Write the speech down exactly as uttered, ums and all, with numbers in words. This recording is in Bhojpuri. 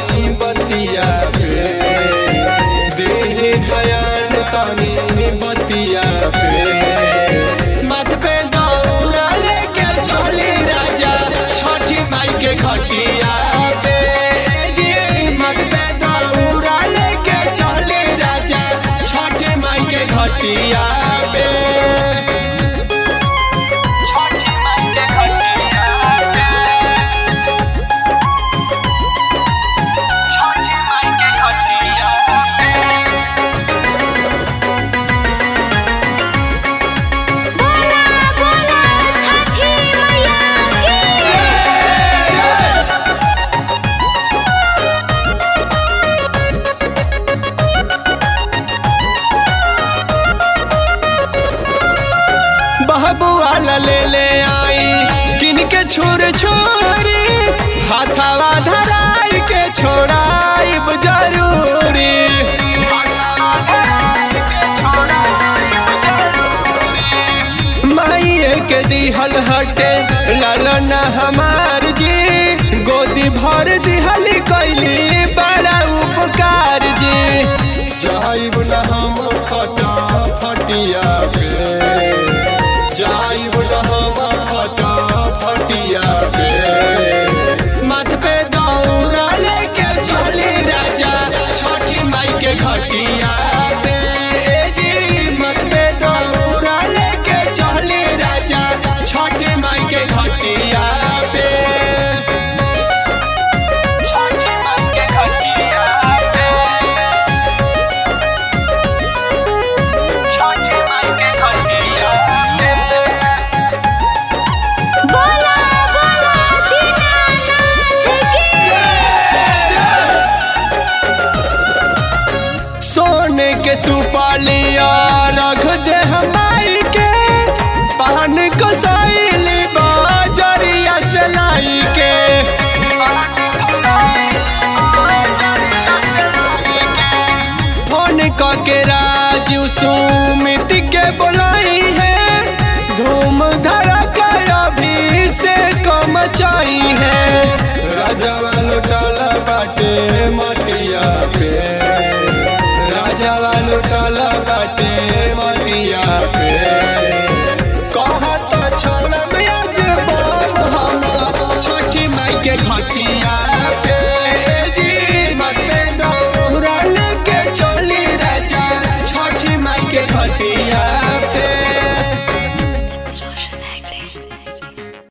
तानी बतिया पे, देह ध्यान तानी बतिया पे। मत पे दौरा लेके चली राजा छठी माई के घटिया पे जी। मत पे दौरा लेके चली राजा छठी माई के घटिया पे। बहबुआ ले ले आई किन के छुर छुरी, हाथवा धराई के छोड़ाई जरूरी। माइए के दिहल हटे लालना हमार जी, गोदी भर दिहल कैली बड़ा उपकार जी। जाइब न हम फटा फटिया पे, जाइब न हम फटा फटिया पे। मत पे दौरा लेके चली राजा छठी माई के घटिया पे जी। मत पे दौरा लेके चली राजा छठी माई के घटिया पे। छठी माई के घटिया पे, छठी माई के घटिया पे। बोला बोला दीनानाथ की। सोने के सुपालिया रख दे हमारी के, पान को सैली बाजरिया से लाई के। फोन के राजू सुमित के बुलाई है, धूम धड़का अभिषेक मचाई है। राजावा लुटाला बाटे मटिया पे, राजावा लुटाला बाटे मटिया